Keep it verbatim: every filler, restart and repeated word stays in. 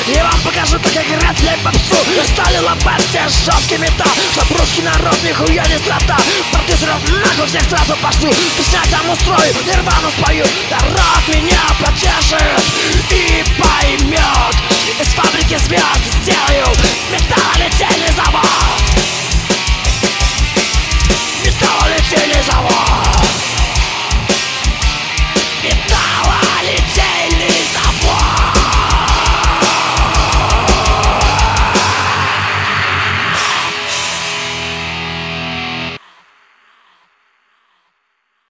Я вам покажу, как играть в попсу. Стали ломать все жесткий металл, чтоб русский народ нихуя не страдал. Продюсеров нахуй всех сразу пошлю, песня там устрою, нирвану спою. Народ меня